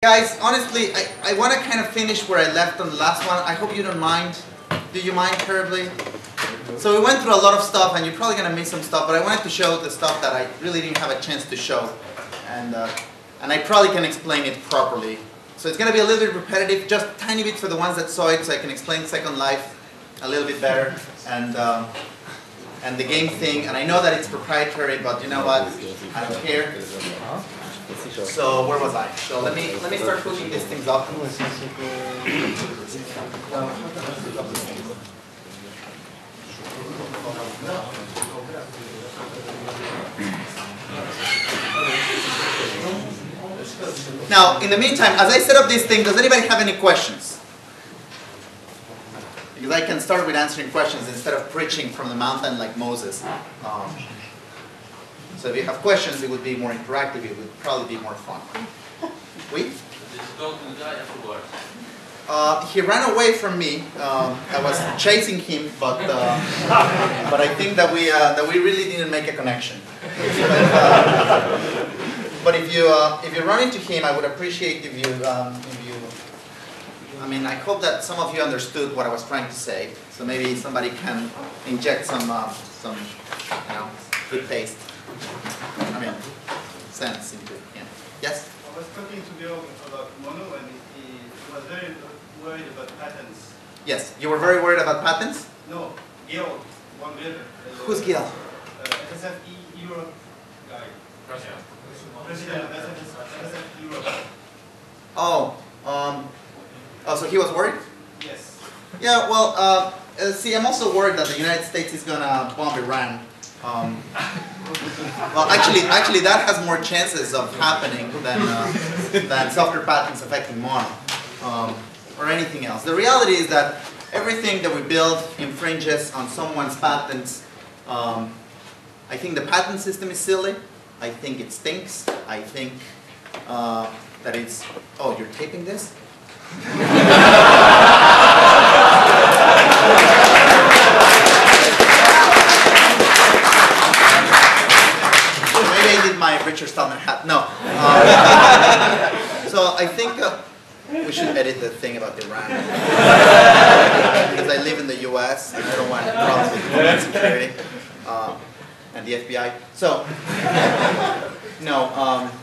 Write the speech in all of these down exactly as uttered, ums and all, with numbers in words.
Guys, honestly, I, I want to kind of finish where I left on the last one. I hope you don't mind. Do you mind terribly? So we went through a lot of stuff, and you're probably going to miss some stuff, but I wanted to show the stuff that I really didn't have a chance to show. And, uh, and I probably can explain it properly. So it's going to be a little bit repetitive, just a tiny bit for the ones that saw it, so I can explain Second Life a little bit better. And, um, and the game thing, and I know that it's proprietary, but you know what? I don't care. So where was I? So let me let me start putting these things up. Now, in the meantime, as I set up this thing, does anybody have any questions? Because I can start with answering questions instead of preaching from the mountain like Moses. Um, So if you have questions, it would be more interactive. It would probably be more fun. We? Did you talk to the guy afterwards? Uh, he ran away from me. Um, I was chasing him, but uh, but I think that we uh, that we really didn't make a connection. But, uh, but if you uh, if you run into him, I would appreciate if you um, if you. I mean, I hope that some of you understood what I was trying to say. So maybe somebody can inject some uh, some you know good taste. I mean, sense into it. Yeah. Yes? I was talking to Bill about Mono, and he was very worried about patents. Yes. You were very worried about patents? No, Gil, one builder. Who's Gil? Uh, S F E Europe guy. President. President of S F E Europe. Oh, um, oh, so he was worried? Yes. Yeah, well, uh, uh, see, I'm also worried that the United States is going to bomb Iran. Um, well, actually, actually, that has more chances of happening than uh, than software patents affecting Mono um, or anything else. The reality is that everything that we build infringes on someone's patents. Um, I think the patent system is silly. I think it stinks. I think uh, that it's. Oh, you're taping this? My Richard Stallman hat. No. Um, so I think uh, we should edit the thing about Iran. Because I live in the U S and I don't want problems with Homeland Security uh, and the F B I. So, no. Um,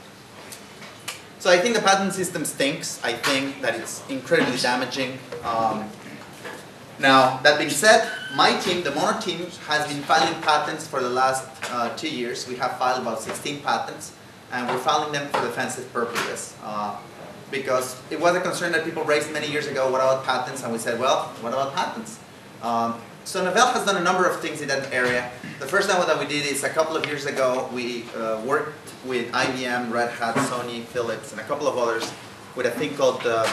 so I think the patent system stinks. I think that it's incredibly damaging. Um, Now, that being said, my team, the Mono team, has been filing patents for the last uh, two years. We have filed about sixteen patents, and we're filing them for defensive purposes. Uh, because it was a concern that people raised many years ago, what about patents? And we said, well, what about patents? Um, so Novell has done a number of things in that area. The first time that we did is a couple of years ago, we uh, worked with I B M, Red Hat, Sony, Philips, and a couple of others with a thing called the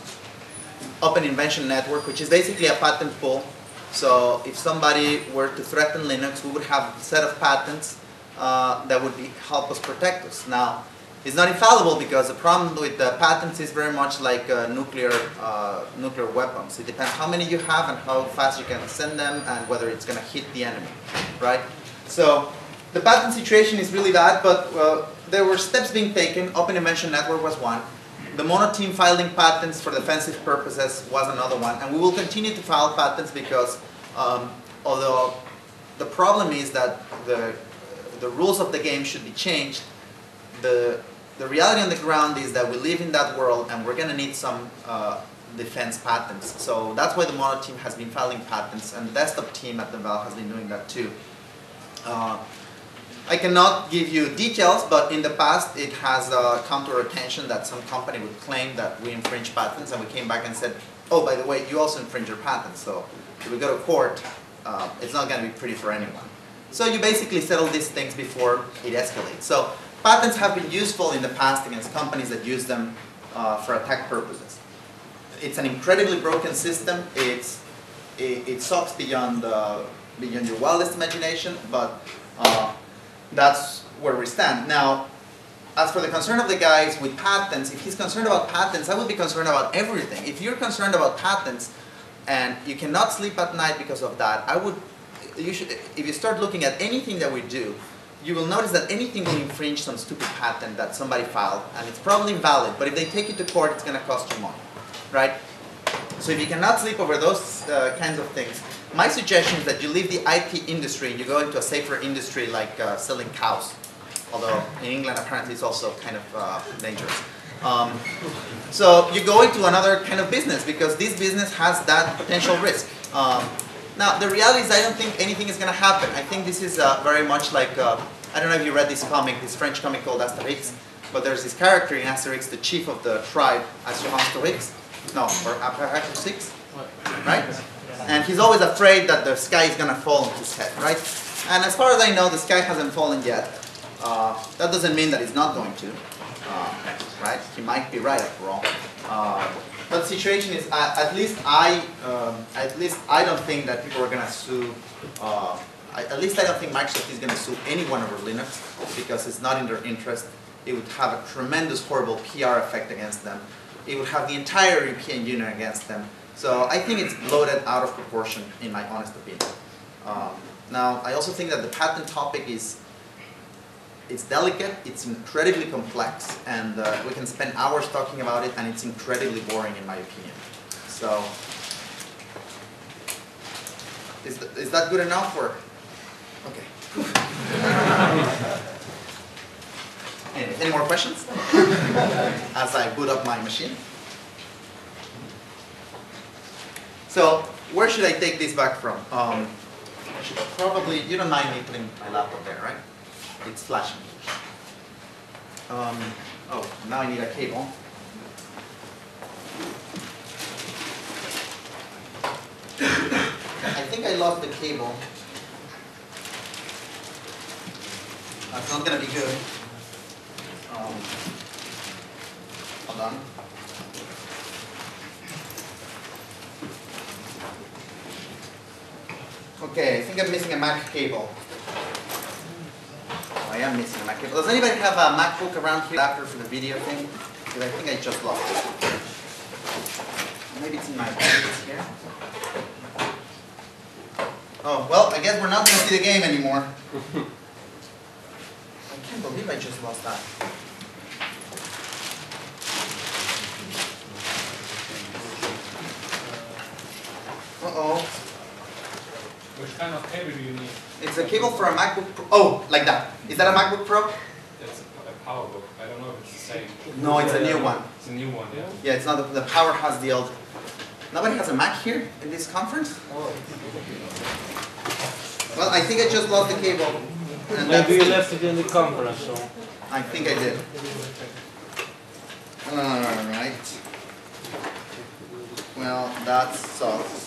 Open Invention Network, which is basically a patent pool. So if somebody were to threaten Linux, we would have a set of patents uh, that would be, help us protect us. Now, it's not infallible because the problem with the patents is very much like uh, nuclear, uh, nuclear weapons. It depends how many you have and how fast you can send them and whether it's going to hit the enemy, right? So the patent situation is really bad, but uh, there were steps being taken. Open Invention Network was one. The Mono team filing patents for defensive purposes was another one, and we will continue to file patents because um, although the problem is that the, the rules of the game should be changed, the, the reality on the ground is that we live in that world and we're going to need some uh, defense patents. So that's why the Mono team has been filing patents, and the desktop team at Novell has been doing that too. Uh, I cannot give you details, but in the past it has uh, come to our attention that some company would claim that we infringe patents, and we came back and said, oh, by the way, you also infringe your patents, so if we go to court, uh, it's not going to be pretty for anyone. So you basically settle these things before it escalates. So patents have been useful in the past against companies that use them uh, for attack purposes. It's an incredibly broken system. It's, it, it sucks beyond, uh, beyond your wildest imagination, but uh, that's where we stand. Now, as for the concern of the guys with patents, if he's concerned about patents, I would be concerned about everything. If you're concerned about patents and you cannot sleep at night because of that, I would, you should, if you start looking at anything that we do, you will notice that anything will infringe some stupid patent that somebody filed, and it's probably invalid, but if they take it to court, it's going to cost you money, right? So if you cannot sleep over those uh, kinds of things, my suggestion is that you leave the I T industry and you go into a safer industry like uh, selling cows. Although in England apparently it's also kind of uh, dangerous. Um, so you go into another kind of business because this business has that potential risk. Um, now the reality is I don't think anything is going to happen. I think this is uh, very much like, uh, I don't know if you read this comic, this French comic called Asterix, but there's this character in Asterix, the chief of the tribe, Asterix, no, or Asterix, right? And he's always afraid that the sky is going to fall on his head, right? And as far as I know, the sky hasn't fallen yet. Uh, that doesn't mean that it's not going to, uh, right? He might be right after all. Uh, but the situation is, uh, at least I, um, at least I don't think that people are going to sue. Uh, I, at least I don't think Microsoft is going to sue anyone over Linux because it's not in their interest. It would have a tremendous, horrible P R effect against them. It would have the entire European Union against them. So I think it's bloated out of proportion, in my honest opinion. Um, now, I also think that the patent topic is, it's delicate, it's incredibly complex, and uh, we can spend hours talking about it, and it's incredibly boring, in my opinion. So, is, th is that good enough, or? Okay. Anyway, any more questions? As I boot up my machine. So, where should I take this back from? Um, I should probably, you don't mind me putting my laptop there, right? It's flashing. Um, oh, now I need a cable. I think I lost the cable. That's not going to be good. Um, hold on. Okay, I think I'm missing a Mac cable. Oh, I am missing a Mac cable. Does anybody have a MacBook around here after for the video thing? Because I think I just lost it. Maybe it's in my pockets here. Oh, well, I guess we're not going to see the game anymore. I can't believe I just lost that. Uh-oh. Which kind of cable do you need? It's a cable for a MacBook Pro. Oh, like that. Is that a MacBook Pro? It's a PowerBook. I don't know if it's the same. No, it's a new one. It's a new one, yeah. Yeah, it's not the, the power has the old. Nobody has a Mac here in this conference? Well, I think I just lost the cable. And Maybe you that's- left it in the conference room. I think I did. Alright. Well, that sucks.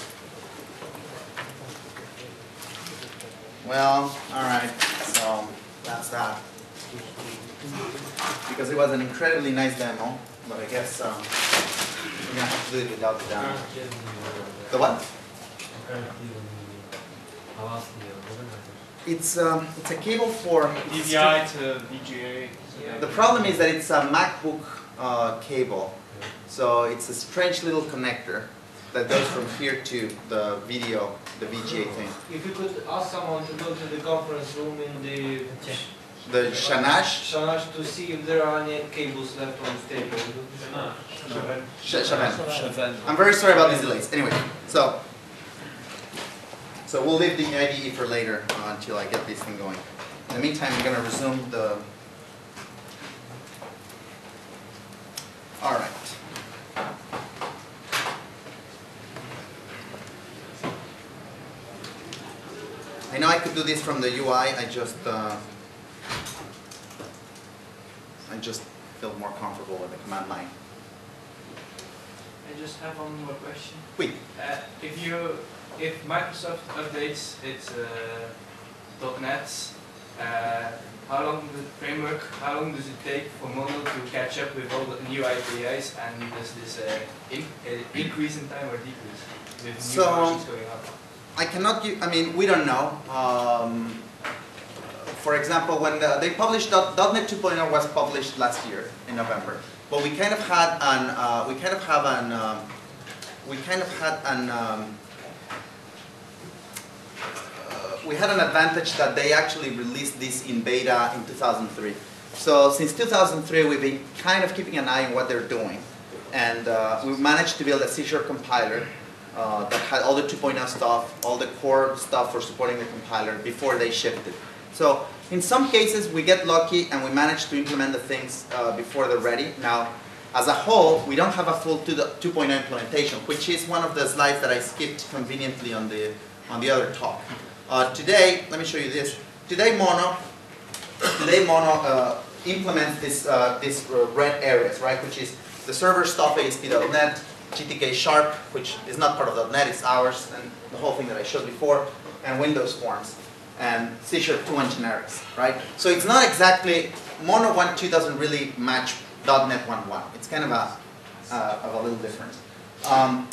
Well, alright, so that's that. Because it was an incredibly nice demo, but I guess um, we're gonna have to do it without the demo. The what? It's um, it's a cable for D V I to V G A. The problem is that it's a MacBook uh, cable, so it's a strange little connector that goes from here to the video, the V G A thing. If you could ask someone to go to the conference room in the The Shanash? Shanash to see if there are any cables left on the table. Sh Shavan. I'm very sorry about these delays. Anyway, so so we'll leave the I D E for later uh, until I get this thing going. In the meantime, we're going to resume the. All right. I know I could do this from the U I. I just uh, I just feel more comfortable with the command line. I just have one more question. Oui. Uh, if you, if Microsoft updates its uh, .NET, uh, how long the framework, how long does it take for Mono to catch up with all the new I P Is, and does this uh, in, uh, increase in time or decrease with new So, versions going up? I cannot give, I mean, we don't know. Um, for example, when the, they published, .NET two point oh was published last year in November. But we kind of had an, uh, we kind of have an, um, we kind of had an, um, uh, we had an advantage that they actually released this in beta in two thousand three. So since two thousand three, we've been kind of keeping an eye on what they're doing. And uh, we managed to build a C sharp compiler uh, that had all the two point oh stuff, all the core stuff for supporting the compiler before they shipped it. So in some cases, we get lucky and we manage to implement the things uh, before they're ready. Now, as a whole, we don't have a full two point oh implementation, which is one of the slides that I skipped conveniently on the, on the other talk. Uh, today, let me show you this. Today, Mono, today Mono uh, implements this, uh, these uh, red areas, right, which is the server stuff, A S P dot net, G T K Sharp, which is not part of .NET, it's ours, and the whole thing that I showed before, and Windows Forms, and C sharp two and generics, right? So it's not exactly, Mono one point two doesn't really match .NET one point one. It's kind of a, uh, of a little different. Um,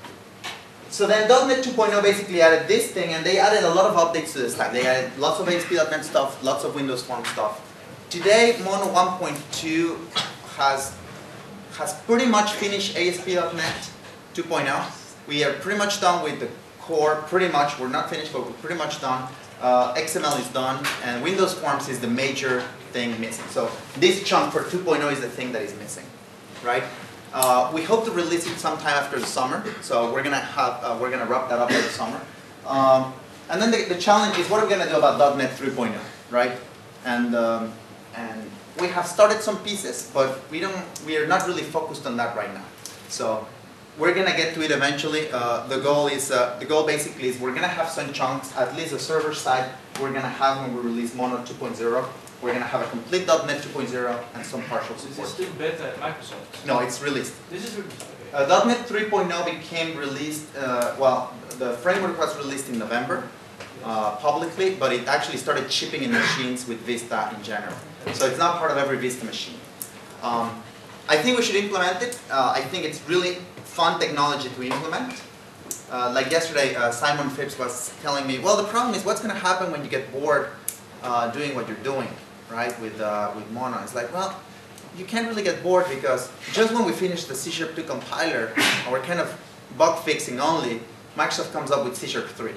so then .NET two point oh basically added this thing, and they added a lot of updates to the stack. They added lots of A S P dot net stuff, lots of Windows Forms stuff. Today, Mono one point two has has pretty much finished A S P dot net two point oh. We are pretty much done with the core, pretty much. We're not finished, but we're pretty much done. Uh, X M L is done, and Windows Forms is the major thing missing. So this chunk for two point oh is the thing that is missing, right? Uh, we hope to release it sometime after the summer. So we're gonna have, uh, we're gonna wrap that up in the summer. Um, and then the, the challenge is, what are we gonna do about .NET three point oh, right? And um, and we have started some pieces, but we don't, we are not really focused on that right now. So we're gonna get to it eventually. Uh, the goal is, uh, the goal basically is we're gonna have some chunks, at least the server side, we're gonna have when we release Mono two point oh. We're gonna have a complete .NET two point oh and some partial support. This is still beta at Microsoft? No, it's released. This is released, okay. Uh, .NET three point oh became released, uh, well, the framework was released in November uh, publicly, but it actually started shipping in machines with Vista in January. So it's not part of every Vista machine. Um, I think we should implement it. Uh, I think it's really fun technology to implement. Uh, like yesterday, uh, Simon Phipps was telling me, well, the problem is what's going to happen when you get bored uh, doing what you're doing, right, with, uh, with Mono. It's like, well, you can't really get bored because just when we finish the C sharp two compiler, and we're kind of bug fixing only, Microsoft comes up with C sharp three.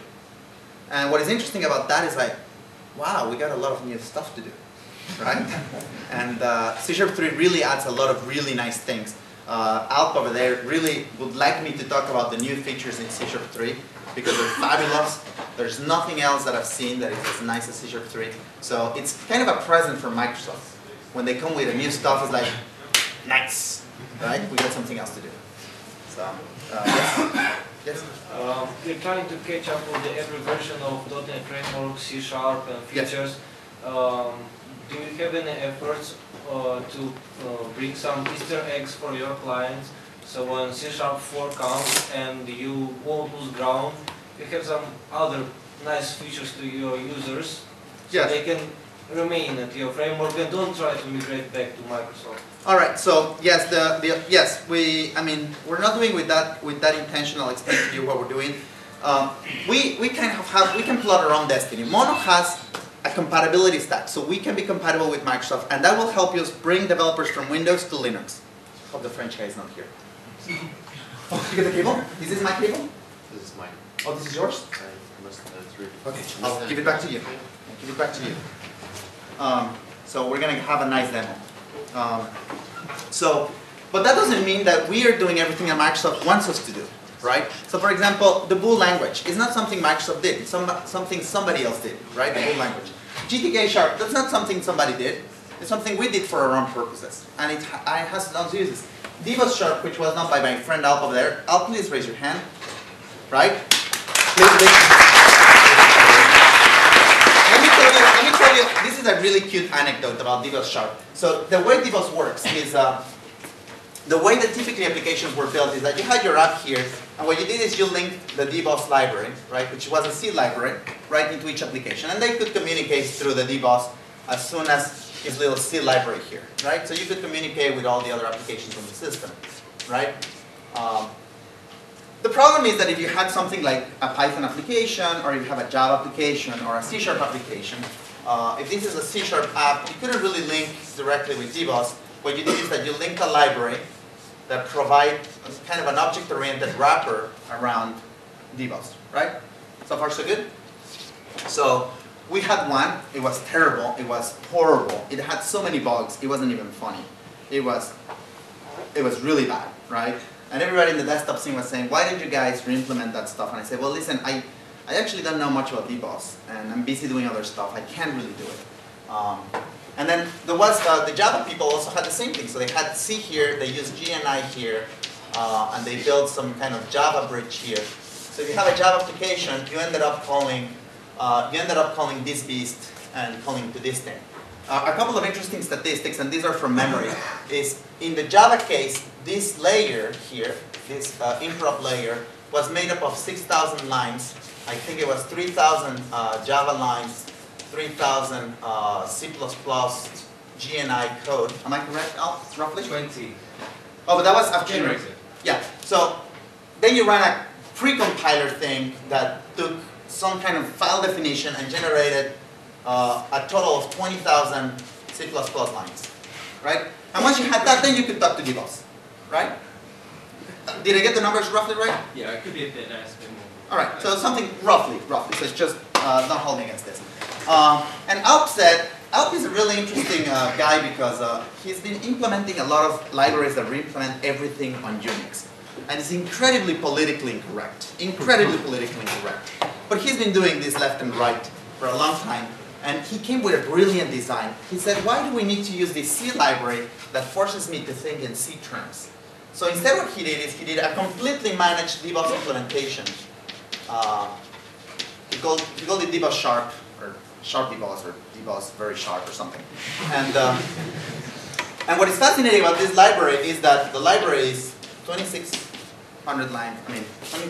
And what is interesting about that is like, wow, we got a lot of new stuff to do, right? And uh, C sharp three really adds a lot of really nice things. Uh, Alp over there really would like me to talk about the new features in C sharp three because they're fabulous. There's nothing else that I've seen that is as nice as C sharp three. So it's kind of a present for Microsoft. When they come with a new stuff, it's like, nice, right? We got something else to do. So, uh, yes. Yes. Um, we're trying to catch up with the every version of .NET Framework, C sharp, and features. Yes. Um, do you have any efforts uh, to uh, bring some Easter eggs for your clients? So when C sharp four comes and you won't lose ground, you have some other nice features to your users, so yes. they can remain at your framework and don't try to migrate back to Microsoft. All right. So yes, the, the yes we I mean we're not doing with that with that intention. I'll explain to you what we're doing. Um, we we kind of have we can plot our own destiny. Mono has a compatibility stack, so we can be compatible with Microsoft, and that will help us bring developers from Windows to Linux. Hope the French guy is not here. Oh, you get the cable? Is this my cable? This is mine. Oh, this is yours? I must have three. Okay, I'll give it back to you. I'll give it back to you. Um, so we're gonna have a nice demo. Um, so, but that doesn't mean that we are doing everything that Microsoft wants us to do, right? So for example, the bool language is not something Microsoft did, it's some, something somebody else did, right? The bool language. G T K Sharp, that's not something somebody did, it's something we did for our own purposes, and it, it has its own uses. DBus Sharp, which was done by my friend Alp over there. Alp, please raise your hand, right? Please, please. Let me tell you, let me tell you, this is a really cute anecdote about DBus Sharp. So the way DBus works is, uh, the way that typically applications were built is that you had your app here, and what you did is you linked the DBus library, right, which was a C library, right into each application, and they could communicate through the DBus as soon as his little C library here, right? So you could communicate with all the other applications on the system, right? Um, the problem is that if you had something like a Python application, or if you have a Java application, or a C sharp application, uh, if this is a C sharp app, you couldn't really link directly with DBus. What you did is that you linked a library that provides kind of an object-oriented wrapper around DBus, right? So far, so good? So we had one, it was terrible, it was horrible. It had so many bugs, it wasn't even funny. It was, it was really bad, right? And everybody in the desktop scene was saying, why did you guys re-implement that stuff? And I said, well, listen, I, I actually don't know much about dboss, and I'm busy doing other stuff. I can't really do it. Um, and then there was, uh, the Java people also had the same thing. So they had C here, they used G N I here, uh, and they built some kind of Java bridge here. So if you have a Java application, you ended up calling, uh, you ended up calling this beast and calling to this thing. Uh, a couple of interesting statistics, and these are from memory, is in the Java case, this layer here, this uh, interrupt layer, was made up of six thousand lines. I think it was three thousand uh, Java lines, three thousand uh, C plus plus G N I code. Am I correct, Al? Roughly? twenty. Oh, but that was after. Generated. Yeah. So then you ran a pre-compiler thing that took some kind of file definition and generated uh, a total of twenty thousand C plus plus lines, right? And once you had that, then you could talk to dboss, right? Uh, Did I get the numbers roughly right? Yeah, it could be a bit less, a bit more. All right, so something roughly, roughly. So it's just uh, not holding against this. Um, and Alp said, Alp is a really interesting uh, guy because uh, he's been implementing a lot of libraries that re-implement everything on Unix. And it's incredibly politically incorrect, incredibly politically incorrect. But he's been doing this left and right for a long time. And he came with a brilliant design. He said, why do we need to use this C library that forces me to think in C terms? So instead what he did is he did a completely managed dboss implementation. Uh, he, called, he called it dboss sharp, or sharp dboss, or dboss very sharp or something. And, um, and what is fascinating about this library is that the library is twenty-six hundred lines, I mean, twenty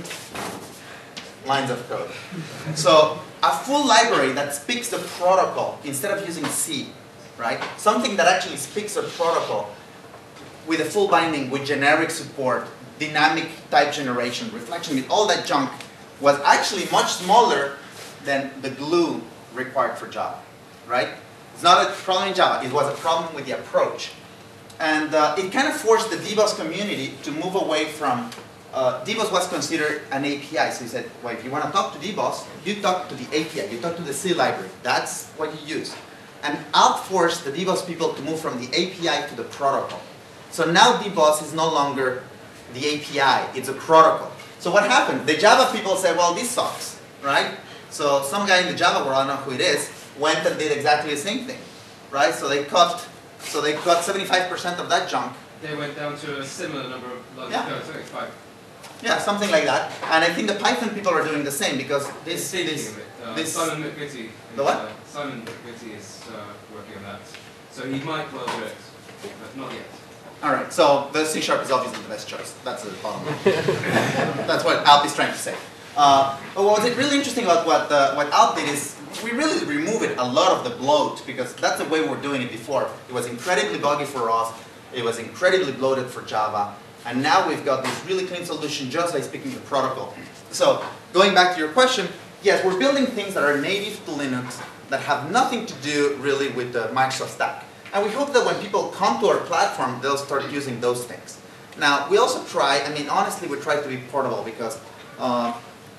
lines of code. So a full library that speaks the protocol instead of using C, right? Something that actually speaks a protocol with a full binding, with generic support, dynamic type generation, reflection, with all that junk, was actually much smaller than the glue required for Java, right? It's not a problem in Java, it was a problem with the approach. And uh, it kind of forced the dboss community to move away from, uh, dboss was considered an A P I, so he said, well, if you want to talk to dboss, you talk to the A P I, you talk to the C library, that's what you use. And Alp forced the dboss people to move from the A P I to the protocol. So now dboss is no longer the A P I, it's a protocol. So what happened? The Java people said, well, this sucks, right? So some guy in the Java world, I don't know who it is, went and did exactly the same thing, right? So they cut, so they cut seventy-five percent of that junk. They went down to a similar number of lines. Yeah. No, seventy-five. Yeah, something like that. And I think the Python people are doing the same because this, Thinking this, of it. Uh, this Simon McVitie. The what? Uh, Simon McVitie is uh, working on that. So he might well do it, but not yet. all right. So the C sharp is obviously the best choice. That's the bottom line. That's what Alp is trying to say. Uh, but what was really interesting about what uh, what Alp did is we really removed a lot of the bloat because that's the way we were doing it before. It was incredibly buggy for us. It was incredibly bloated for Java. And now we've got this really clean solution just by speaking the protocol. So going back to your question, yes, we're building things that are native to Linux that have nothing to do really with the Microsoft stack. And we hope that when people come to our platform, they'll start using those things. Now, we also try, I mean, honestly, we try to be portable because uh,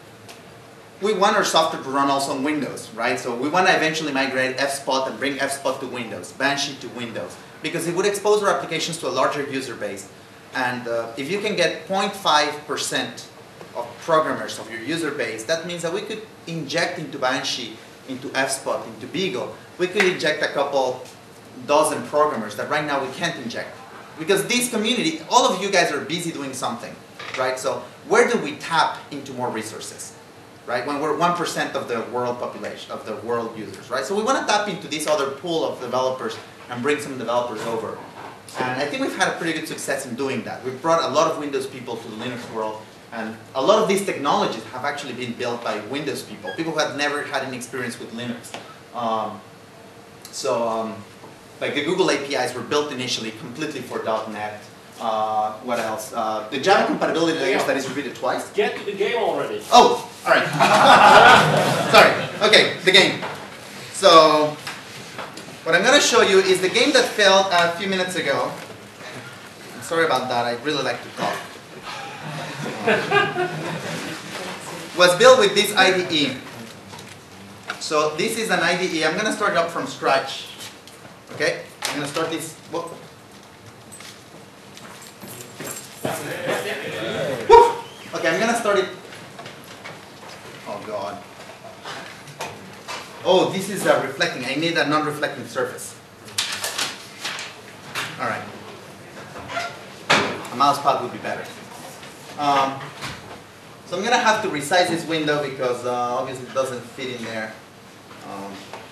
we want our software to run also on Windows, right? So we want to eventually migrate F spot and bring F spot to Windows, Banshee to Windows, because it would expose our applications to a larger user base. And uh, if you can get zero point five percent of programmers of your user base, that means that we could inject into Banshee, into F spot, into Beagle, we could inject a couple dozen programmers that right now we can't inject. Because this community, all of you guys are busy doing something, right? So where do we tap into more resources, right? When we're one percent of the world population, of the world users, right? So we want to tap into this other pool of developers and bring some developers over. And I think we've had a pretty good success in doing that. We've brought a lot of Windows people to the Linux world, and a lot of these technologies have actually been built by Windows people, people who have never had any experience with Linux. Um, so, um, like the Google A P Is were built initially completely for .NET. Uh, what else? Uh, the Java compatibility layers that is repeated twice. Get to the game already. Oh, all right. Sorry. Okay, the game. So, what I'm going to show you is the game that failed a few minutes ago. I'm sorry about that. I really like to talk. Was built with this I D E. So this is an I D E. I'm going to start up from scratch. Okay? I'm going to start this. Whoa. Woo! Okay, I'm going to start it. Oh, God. Oh, this is uh, reflecting. I need a non-reflecting surface. All right. A mouse pad would be better. Um, so I'm going to have to resize this window because uh, obviously it doesn't fit in there. Um,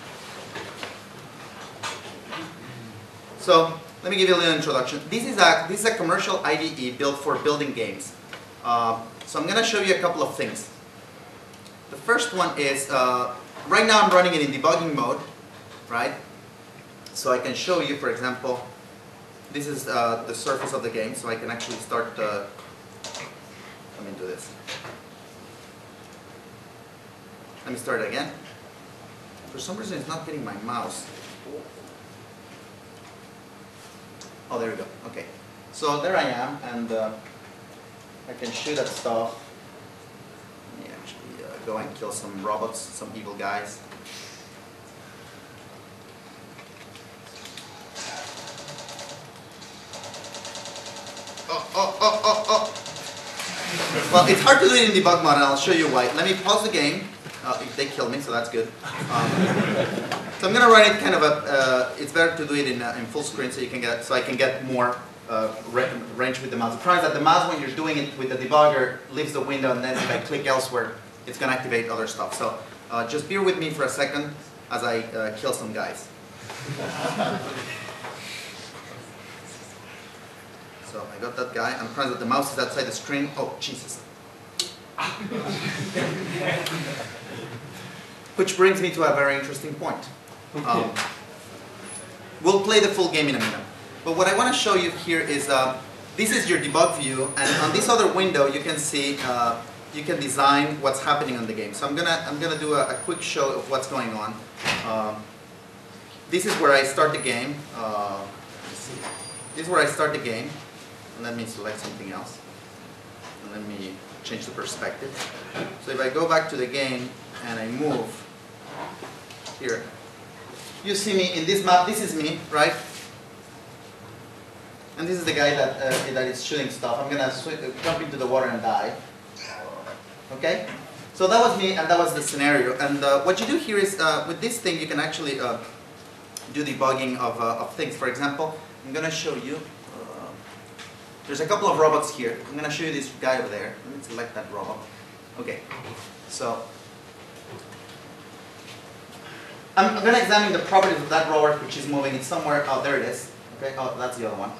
so let me give you a little introduction. This is a, this is a commercial I D E built for building games. Uh, so I'm going to show you a couple of things. The first one is, uh, right now I'm running it in debugging mode, right? So I can show you, for example, this is uh, the surface of the game, so I can actually start, uh, let me do this. Let me start again. For some reason it's not getting my mouse. Oh, there we go, okay. So there I am, and uh, I can shoot at stuff. Let me actually uh, go and kill some robots, some evil guys. Oh, oh, oh, oh, oh. Well, it's hard to do it in debug mode, and I'll show you why. Let me pause the game. Uh, if they kill me, so that's good. Um, so I'm going to run it kind of a. Uh, it's better to do it in, uh, in full screen, so you can get, so I can get more uh, range with the mouse. The problem is that the mouse, when you're doing it with the debugger, leaves the window, and then if I click elsewhere, it's going to activate other stuff. So uh, just bear with me for a second as I uh, kill some guys. So I got that guy. I'm trying that the mouse is outside the screen. Oh, Jesus. Which brings me to a very interesting point. Um, we'll play the full game in a minute. But what I want to show you here is, uh, this is your debug view, and on this other window you can see, uh, you can design what's happening on the game. So I'm gonna, I'm gonna do a, a quick show of what's going on. Um, this is where I start the game. Uh, let's see. This is where I start the game. And let me select something else. And let me change the perspective. So if I go back to the game and I move here, you see me in this map. This is me, right? And this is the guy that uh, that is shooting stuff. I'm gonna jump into the water and die. Okay? So that was me, and that was the scenario. And uh, what you do here is, uh, with this thing, you can actually uh, do debugging of uh, of things. For example, I'm gonna show you. There's a couple of robots here. I'm going to show you this guy over there. Let me select that robot. Okay, so I'm going to examine the properties of that robot which is moving. It's somewhere. Oh, there it is. Okay, oh, that's the other one.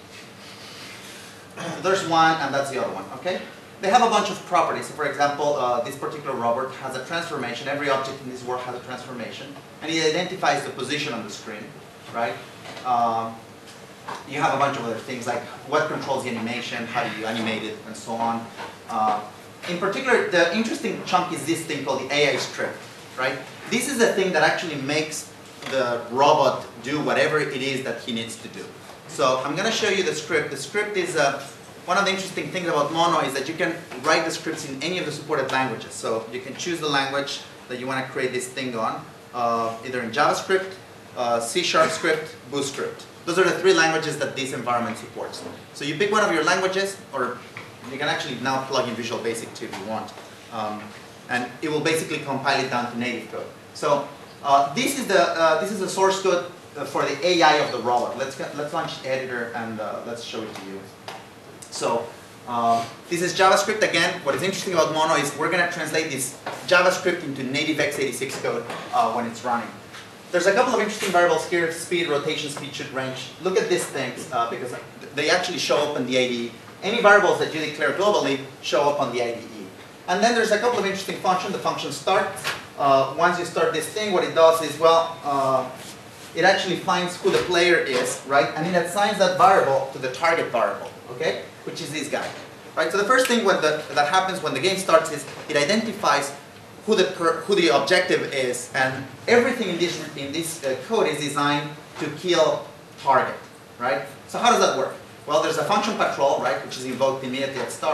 There's one, and that's the other one. Okay, they have a bunch of properties. So, for example, uh, this particular robot has a transformation. Every object in this world has a transformation, and it identifies the position on the screen, right? Um, You have a bunch of other things like what controls the animation, how do you animate it, and so on. Uh, in particular, the interesting chunk is this thing called the A I script, right? This is the thing that actually makes the robot do whatever it is that he needs to do. So I'm going to show you the script. The script is, uh, one of the interesting things about Mono is that you can write the scripts in any of the supported languages. So you can choose the language that you want to create this thing on, uh, either in JavaScript, uh, C Sharp script, Boost script. Those are the three languages that this environment supports. So you pick one of your languages, or you can actually now plug in Visual Basic too if you want. Um, and it will basically compile it down to native code. So uh, this is the uh, this is the source code for the A I of the robot. Let's let's launch the editor and uh, let's show it to you. So uh, this is JavaScript again. What is interesting about Mono is we're going to translate this JavaScript into native x eighty-six code uh, when it's running. There's a couple of interesting variables here: speed, rotation, speed, shoot, range. Look at these things uh, because they actually show up in the I D E. Any variables that you declare globally show up on the I D E. And then there's a couple of interesting functions. The function start. Uh, once you start this thing, what it does is, well, uh, it actually finds who the player is, right? And it assigns that variable to the target variable, okay? Which is this guy, right? So the first thing when the, that happens when the game starts is it identifies who the per, who the objective is, and everything in this in this uh, code is designed to kill target, right? So how does that work? Well, there's a function patrol, right, which is invoked immediately at startup,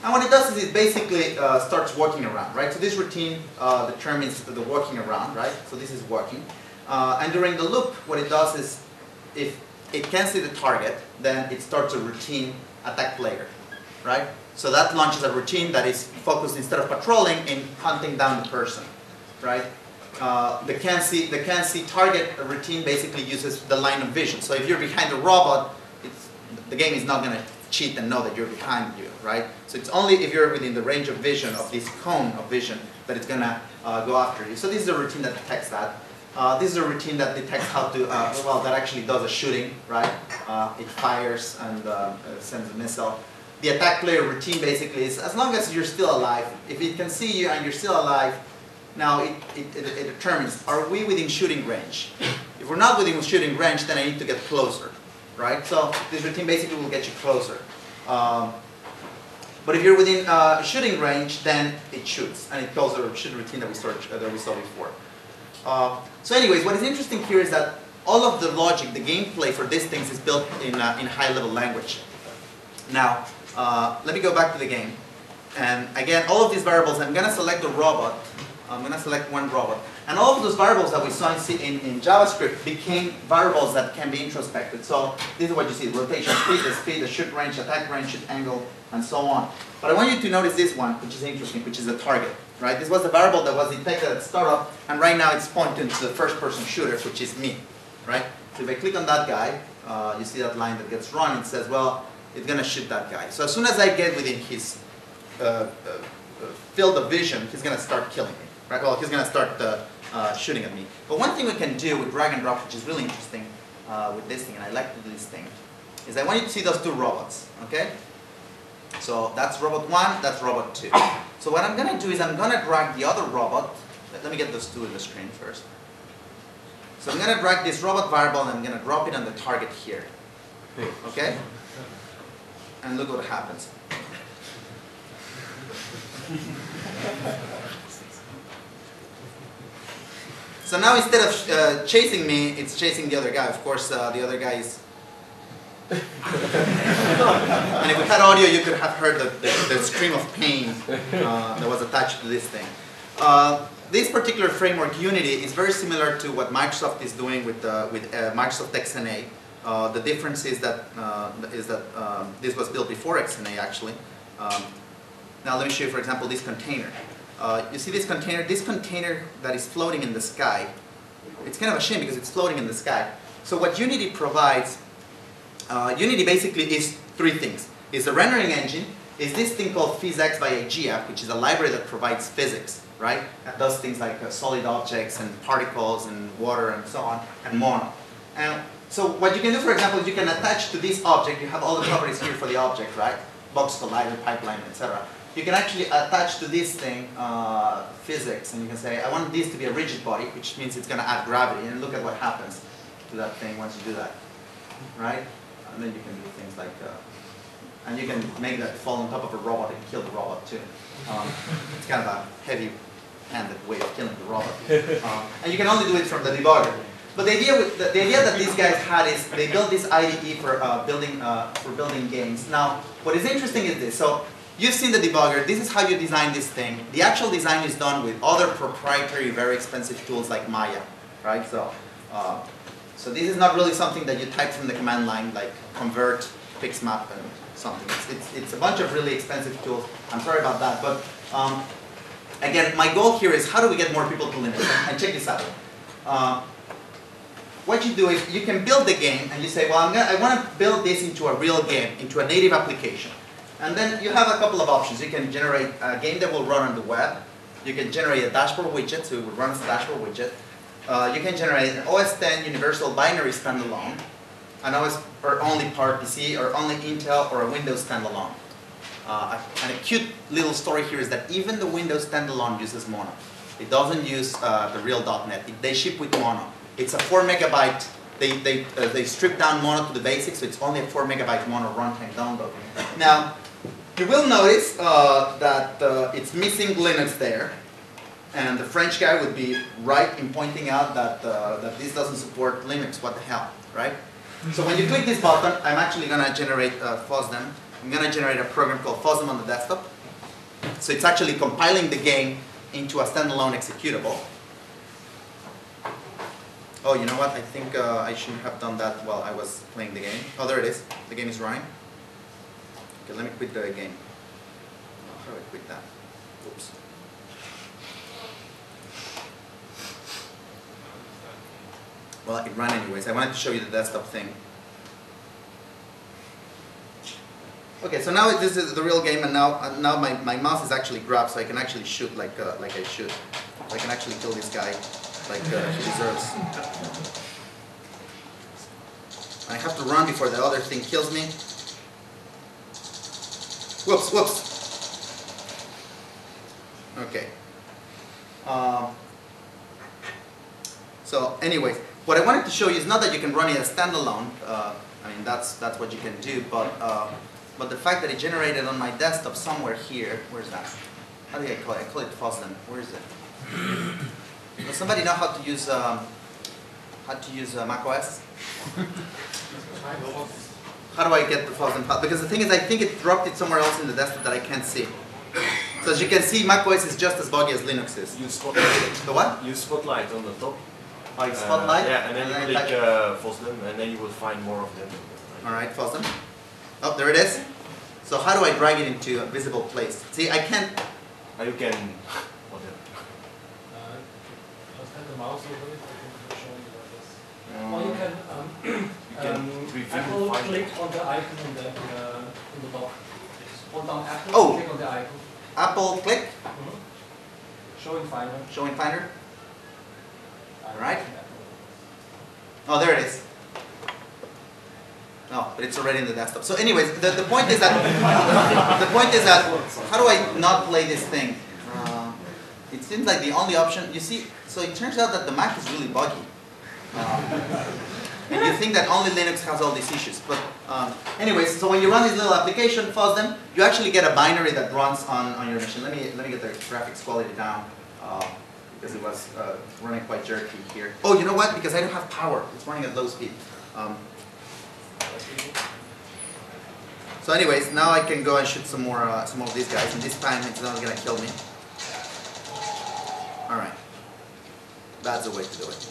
And what it does is it basically uh, starts walking around, right? So this routine uh, determines the walking around, right? So this is walking. Uh, and during the loop, what it does is, if it can see the target, then it starts a routine attack player, right? So that launches a routine that is focused, instead of patrolling, in hunting down the person, right? Uh, the can see the can see target routine basically uses the line of vision. So if you're behind a robot, it's, the game is not going to cheat and know that you're behind you, right? So it's only if you're within the range of vision of this cone of vision that it's going to uh, go after you. So this is a routine that detects that. Uh, this is a routine that detects how to, uh, well, that actually does a shooting, right? Uh, it fires and uh, sends a missile. The attack player routine basically is, as long as you're still alive, if it can see you and you're still alive, now it, it, it, it determines, are we within shooting range? If we're not within shooting range, then I need to get closer, right? So this routine basically will get you closer. Um, but if you're within uh, shooting range, then it shoots, and it calls the shoot routine that we, started, uh, that we saw before. Uh, so anyways, what is interesting here is that all of the logic, the gameplay for these things is built in, uh, in high-level language. Now, uh, let me go back to the game. And again, all of these variables, I'm going to select a robot. I'm going to select one robot. And all of those variables that we saw in, in, in JavaScript became variables that can be introspected. So this is what you see: rotation, speed, the speed, the shoot range, attack range, shoot angle, and so on. But I want you to notice this one, which is interesting, which is the target. Right? This was the variable that was detected at startup, and right now it's pointing to the first-person shooter, which is me. Right? So if I click on that guy, uh, you see that line that gets run. It says, well, it's going to shoot that guy. So as soon as I get within his uh, uh, field of vision, he's going to start killing me. Right? Well, he's going to start uh, uh, shooting at me. But one thing we can do with drag and drop, which is really interesting uh, with this thing, and I like to do this thing, is I want you to see those two robots. Okay? So that's robot one, that's robot two. So what I'm going to do is I'm going to drag the other robot. Let me get those two in the screen first. So I'm going to drag this robot variable and I'm going to drop it on the target here. Okay? And look what happens. So now instead of uh, chasing me, it's chasing the other guy. Of course, uh, the other guy is... and if we had audio, you could have heard the, the, the scream of pain uh, that was attached to this thing. Uh, this particular framework, Unity, is very similar to what Microsoft is doing with, uh, with uh, Microsoft X N A. Uh, the difference is that, uh, is that um, this was built before X N A, actually. Um, now let me show you, for example, this container. Uh, you see this container? This container that is floating in the sky, it's kind of a shame because it's floating in the sky. So what Unity provides, uh, Unity basically is three things. It's a rendering engine, is this thing called PhysX by I G F, which is a library that provides physics, right? That does things like uh, solid objects and particles and water and so on, and Mono. And so what you can do, for example, is you can attach to this object, you have all the properties here for the object, right? Box collider, pipeline, et cetera. You can actually attach to this thing uh, physics, and you can say, I want this to be a rigid body, which means it's going to add gravity, and look at what happens to that thing once you do that, right? And then you can do things like, uh, and you can make that fall on top of a robot and kill the robot too. Um, it's kind of a heavy-handed way of killing the robot. Um, and you can only do it from the debugger. But the idea, with, the, the idea that these guys had is they built this I D E for uh, building uh, for building games. Now, what is interesting is this. So you've seen the debugger. This is how you design this thing. The actual design is done with other proprietary, very expensive tools like Maya, right? So, uh, so this is not really something that you type from the command line, like convert, pixmap, and something. It's, it's, it's a bunch of really expensive tools. I'm sorry about that, but um, again, my goal here is how do we get more people to Linux? And check this out. Uh, What you do is you can build the game and you say, well, I'm gonna, I want to build this into a real game, into a native application. And then you have a couple of options. You can generate a game that will run on the web. You can generate a dashboard widget, so it will run as a dashboard widget. Uh, you can generate an O S ten universal binary standalone, an O S or only PowerPC, or only Intel, or a Windows standalone. Uh, and a cute little story here is that even the Windows standalone uses Mono. It doesn't use uh, the real dot net. It, they ship with Mono. It's a four megabyte, they, they, uh, they strip down Mono to the basics, so it's only a four megabyte Mono runtime download. Now, you will notice uh, that uh, it's missing Linux there, and the French guy would be right in pointing out that, uh, that this doesn't support Linux, what the hell, right? So when you click this button, I'm actually going to generate uh, FOSDEM. I'm going to generate a program called FOSDEM on the desktop. So it's actually compiling the game into a standalone executable. Oh, you know what? I think uh, I shouldn't have done that while I was playing the game. Oh, there it is. The game is running. Okay, let me quit the game. How do I quit that? Oops. Well, it ran anyways. I wanted to show you the desktop thing. Okay, so now this is the real game, and now uh, now my, my mouse is actually grabbed, so I can actually shoot like uh, like I should. I can actually kill this guy like uh, he deserves. I have to run before the other thing kills me. Whoops, whoops. Okay. Um, so anyways, what I wanted to show you is not that you can run it as standalone. Uh, I mean, that's that's what you can do, but uh, but the fact that it generated on my desktop somewhere here. Where's that? How do I call it? I call it Fosden. Where is it? Does somebody know how to use um, how to use uh, macOS? How do I get the Fosden file? Because the thing is, I think it dropped it somewhere else in the desktop that I can't see. So as you can see, macOS is just as buggy as Linux is. Use Spotlight. The what? Use Spotlight on the top. Oh, it's Spotlight? Uh, yeah, and then and you then click uh, Fosden, and then you will find more of them. Alright, Fosden. Oh, there it is. So how do I drag it into a visible place? See, I can't... Uh, you can... whatever. Uh, just have the mouse over it, I can show you what it is. Um, Or you can, um, you can um, review Apple find click it. on the icon on the, on the, on the top. Hold down Apple, Oh. click on the icon. Apple click, Mm-hmm. Show in Finder. show in Finder. Uh, Right. Apple. Oh, there it is. No, but it's already in the desktop. So anyways, the, the point is that, the point is that, how do I not play this thing? Uh, it seems like the only option, you see, so it turns out that the Mac is really buggy. Um, and you think that only Linux has all these issues. But um, anyways, so when you run this little application, Fosden, you actually get a binary that runs on, on your machine. Let me, let me get the graphics quality down, uh, because it was uh, running quite jerky here. Oh, you know what? Because I don't have power. It's running at low speed. Um, so anyways, now I can go and shoot some more, uh, some more of these guys, and this time it's not going to kill me. All right. That's the way to do it.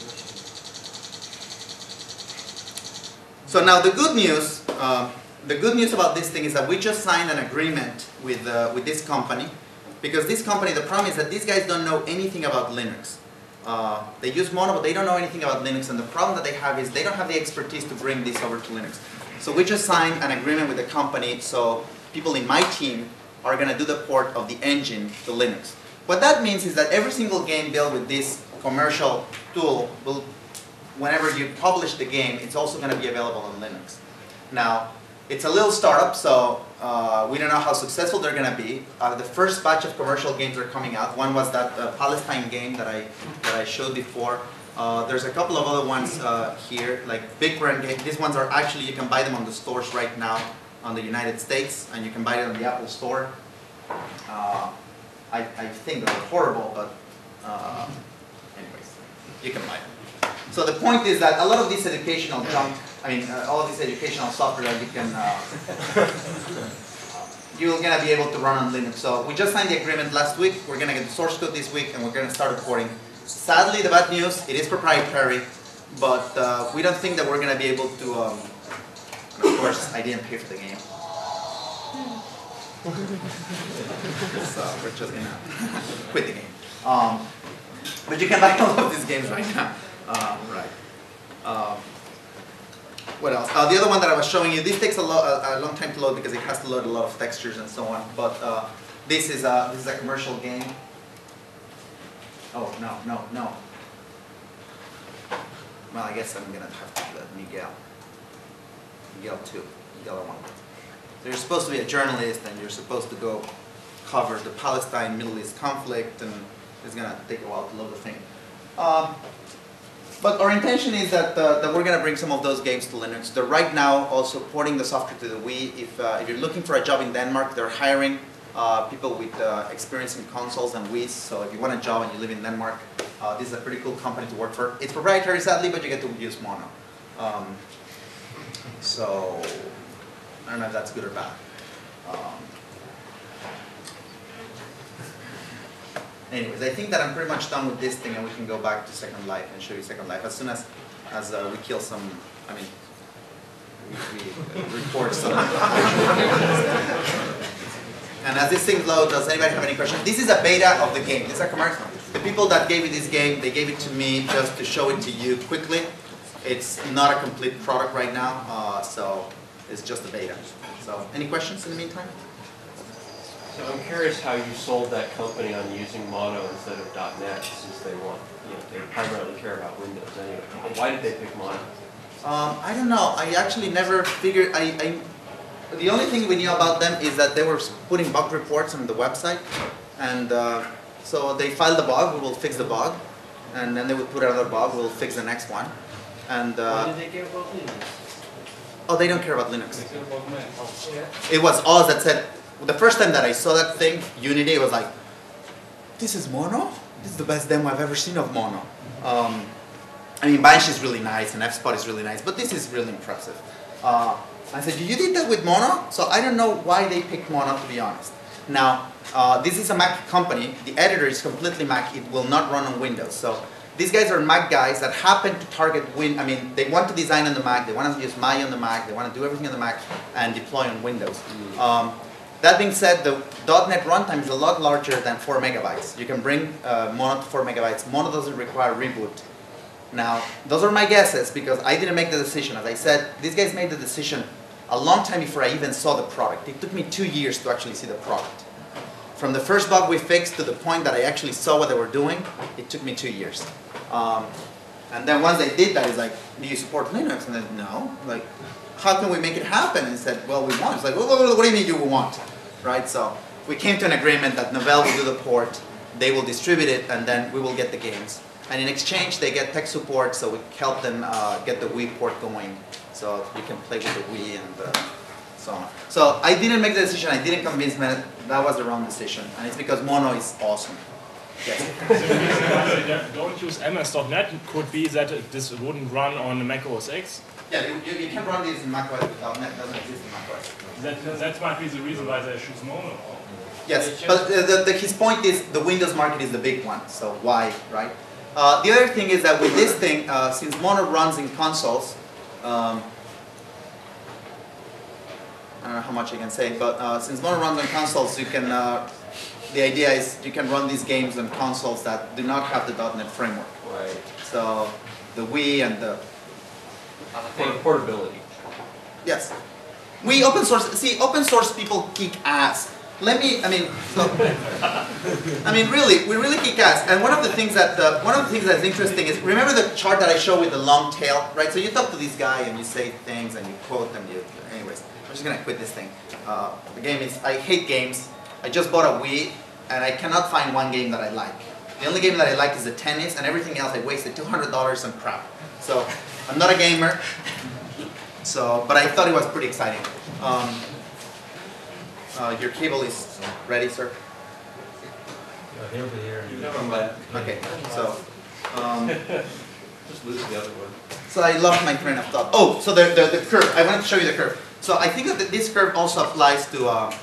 So now the good news, uh, the good news about this thing is that we just signed an agreement with, uh, with this company, because this company, the problem is that these guys don't know anything about Linux. Uh, they use Mono, but they don't know anything about Linux, and the problem that they have is they don't have the expertise to bring this over to Linux. So we just signed an agreement with the company, so people in my team are going to do the port of the engine to Linux. What that means is that every single game built with this commercial tool will, whenever you publish the game, it's also going to be available on Linux. Now, it's a little startup, so uh, we don't know how successful they're going to be. Uh, the first batch of commercial games are coming out. One was that uh, Palestine game that I, that I showed before. Uh, there's a couple of other ones uh, here, like Big Run Game. These ones are actually, you can buy them on the stores right now on the United States, and you can buy it on the Apple Store. Uh, I, I think they're horrible, but uh, anyways, you can buy them. So the point is that a lot of this educational junk, I mean, uh, all of this educational software that you can, uh, you're going to be able to run on Linux. So we just signed the agreement last week. We're going to get the source code this week, and we're going to start reporting. Sadly, the bad news, it is proprietary, but uh, we don't think that we're going to be able to, um, and of course, I didn't pay for the game. So we're just going to quit the game. Um, but you can buy all of these games right now. Uh, right. Um, what else? Uh, the other one that I was showing you, this takes a, lo a, a long time to load because it has to load a lot of textures and so on, but uh, this, is a, this is a commercial game. Oh, no, no, no. Well, I guess I'm going to have to do that. Miguel. Miguel two. Miguel one. So you're supposed to be a journalist and you're supposed to go cover the Palestine-Middle East conflict, and it's going to take a while to load the thing. Um, but our intention is that, uh, that we're going to bring some of those games to Linux. They're right now also porting the software to the Wii. If, uh, if you're looking for a job in Denmark, they're hiring Uh, people with uh, experience in consoles and Wii's. So if you want a job and you live in Denmark, uh, this is a pretty cool company to work for. It's proprietary, sadly, but you get to use Mono. Um, so I don't know if that's good or bad. Um, anyways, I think that I'm pretty much done with this thing, and we can go back to Second Life and show you Second Life as soon as as uh, we kill some. I mean, we, we uh, record some. And as this thing loads, does anybody have any questions? This is a beta of the game. This is a commercial. The people that gave you this game, they gave it to me just to show it to you quickly. It's not a complete product right now, uh, so it's just a beta. So, any questions in the meantime? So I'm curious how you sold that company on using Mono instead of .NET, since they want, you know, they primarily care about Windows anyway. Why did they pick Mono? Um, I don't know. I actually never figured. I, I the only thing we knew about them is that they were putting bug reports on the website, and uh, so they filed the bug. We will fix the bug, and then they would put another bug. We'll fix the next one. And uh, Why do they care about Linux? oh, they don't care about Linux. They care about Mac. Oh, yeah. It was Oz that said. The first time that I saw that thing, Unity, it was like, this is Mono? This is the best demo I've ever seen of Mono. Um, I mean, Banshee is really nice and F Spot is really nice, but this is really impressive. Uh, I said, you did that with Mono? So I don't know why they picked Mono, to be honest. Now, uh, this is a Mac company. The editor is completely Mac. It will not run on Windows. So these guys are Mac guys that happen to target Win. I mean, they want to design on the Mac. They want to use Maya on the Mac. They want to do everything on the Mac and deploy on Windows. Um, That being said, the .NET runtime is a lot larger than four megabytes. You can bring uh, Mono to four megabytes. Mono doesn't require reboot. Now, those are my guesses because I didn't make the decision. As I said, these guys made the decision a long time before I even saw the product. It took me two years to actually see the product. From the first bug we fixed to the point that I actually saw what they were doing, it took me two years. Um, and then once they did that, it's like, do you support Linux? And then, no. Like, how can we make it happen? And said, well, we want. It's like, well, what do you mean you want? Right? So we came to an agreement that Novell will do the port, they will distribute it, and then we will get the games. And in exchange, they get tech support, so we help them uh, get the Wii port going, so you can play with the Wii and uh, so on. So I didn't make the decision. I didn't convince me that was the wrong decision, and it's because Mono is awesome. Yes. The reason why they don't use M S dot net could be that this wouldn't run on Mac O S X. Yeah, you, you, you can run this in macOS without .NET. Doesn't exist in macOS. That, that might be the reason why they choose Mono. Yes, but the, the, the, his point is the Windows market is the big one, so why, right? Uh, the other thing is that with this thing, uh, since Mono runs in consoles, um, I don't know how much I can say, but uh, since Mono runs on consoles, you can, uh, the idea is you can run these games on consoles that do not have the .NET framework. Right. So the Wii and the... Port portability. Yes. We open source, see, open source people kick ass. Let me, I mean, so, I mean, really, we really kick ass. And one of the things that, uh, one of the things that's interesting is, remember the chart that I showed with the long tail, right? So you talk to this guy and you say things and you quote them. You, anyways, I'm just gonna quit this thing. Uh, the game is, I hate games. I just bought a Wii and I cannot find one game that I like. The only game that I like is the tennis, and everything else I wasted two hundred dollars on crap. So I'm not a gamer. So, but I thought it was pretty exciting. Um, uh, your cable is ready, sir? He'll be here. Okay, so, um, Just lose the other one. so I lost my train of thought. Oh, so the, the, the curve, I wanted to show you the curve. So I think that this curve also applies to, uh,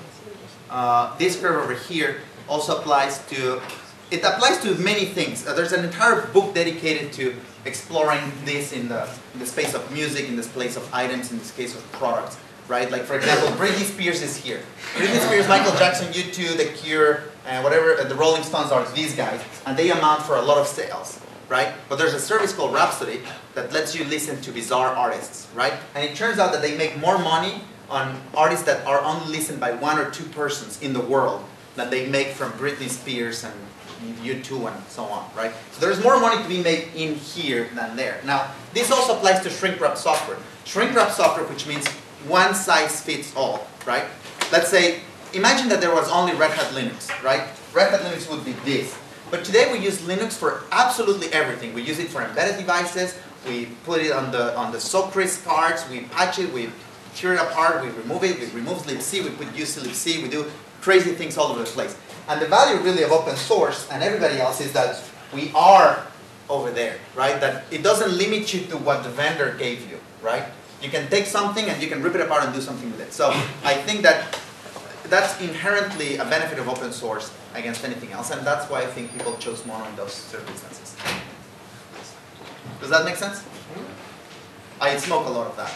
uh, this curve over here also applies to, it applies to many things. Uh, there's an entire book dedicated to exploring this in the, in the space of music, in the space of items, in this case of products, right? Like for example, Britney Spears is here. Britney Spears, Michael Jackson, U two, The Cure, and whatever, uh, the Rolling Stones are these guys, and they amount for a lot of sales, right? But there's a service called Rhapsody that lets you listen to bizarre artists, right? And it turns out that they make more money on artists that are only listened by one or two persons in the world than they make from Britney Spears and U two and so on, right? So there's more money to be made in here than there. Now, this also applies to shrink-wrap software. Shrink-wrap software, which means one size fits all, right? Let's say, imagine that there was only Red Hat Linux, right? Red Hat Linux would be this. But today we use Linux for absolutely everything. We use it for embedded devices, we put it on the, on the Socris cards, we patch it, we tear it apart, we remove it, we remove libc, we put U C libc, we do crazy things all over the place. And the value really of open source and everybody else is that we are over there, right? That it doesn't limit you to what the vendor gave you, right? You can take something and you can rip it apart and do something with it. So I think that that's inherently a benefit of open source against anything else, and that's why I think people chose Mono in those circumstances. Does that make sense? I smoke a lot of that.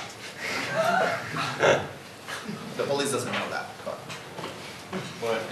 The police doesn't know that, but. What?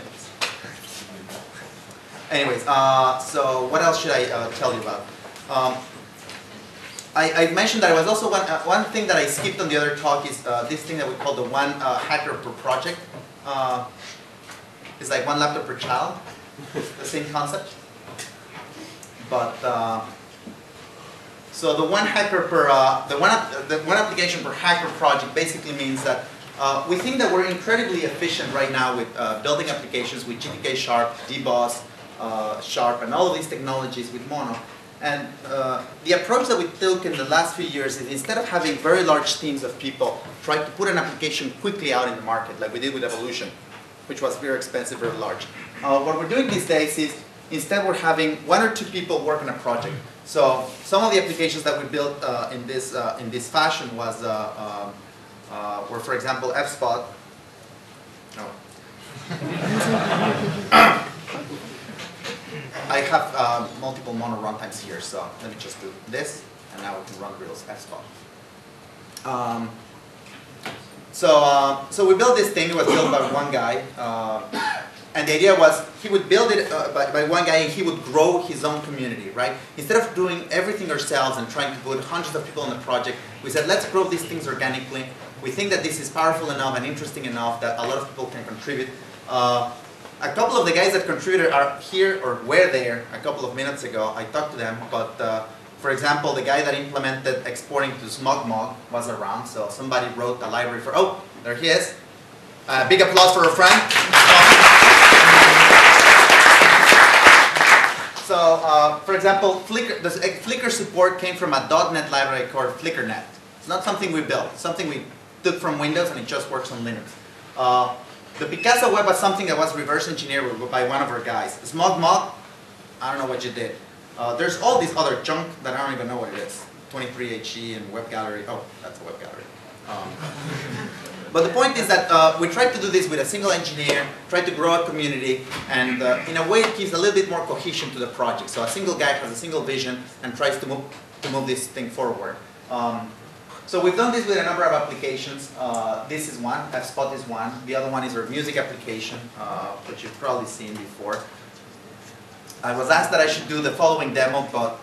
Anyways, uh, so what else should I uh, tell you about? Um, I, I mentioned that I was also one, uh, one thing that I skipped on the other talk is uh, this thing that we call the one uh, hacker per project. Uh, it's like one laptop per child, the same concept. But uh, so the one hacker per uh, the one the one application per hacker project basically means that uh, we think that we're incredibly efficient right now with uh, building applications with G T K Sharp, D BOS, uh, Sharp, and all of these technologies with Mono. And uh, the approach that we took in the last few years is instead of having very large teams of people try to put an application quickly out in the market, like we did with Evolution, which was very expensive, very large. Uh, what we're doing these days is instead we're having one or two people work on a project. So some of the applications that we built uh, in this uh, in this fashion was uh, uh, uh, were, for example, F Spot. No. I have uh, multiple Mono runtimes here, so let me just do this, and now we can run Rails F Spot. Um, so, uh, so we built this thing. It was built by one guy, uh, and the idea was he would build it uh, by, by one guy, and he would grow his own community, right? Instead of doing everything ourselves and trying to put hundreds of people in the project, we said let's grow these things organically. We think that this is powerful enough and interesting enough that a lot of people can contribute. Uh, A couple of the guys that contributed are here or were there a couple of minutes ago. I talked to them, but uh, for example, the guy that implemented exporting to SmogMog was around, so somebody wrote a library for, oh, there he is. Uh, big applause for a friend. So, uh, for example, Flickr, the Flickr support came from a .NET library called FlickrNet. It's not something we built, it's something we took from Windows and it just works on Linux. Uh, The Picasso web was something that was reverse engineered by one of our guys. SmogMog, I don't know what you did. Uh, there's all this other junk that I don't even know what it is. twenty-three H E and Web Gallery. Oh, that's a Web Gallery. Um, but the point is that uh, we tried to do this with a single engineer, tried to grow a community, and uh, in a way it gives a little bit more cohesion to the project. So a single guy has a single vision and tries to move, to move this thing forward. Um, So we've done this with a number of applications. Uh, this is one, F Spot is one. The other one is our music application, uh, which you've probably seen before. I was asked that I should do the following demo, but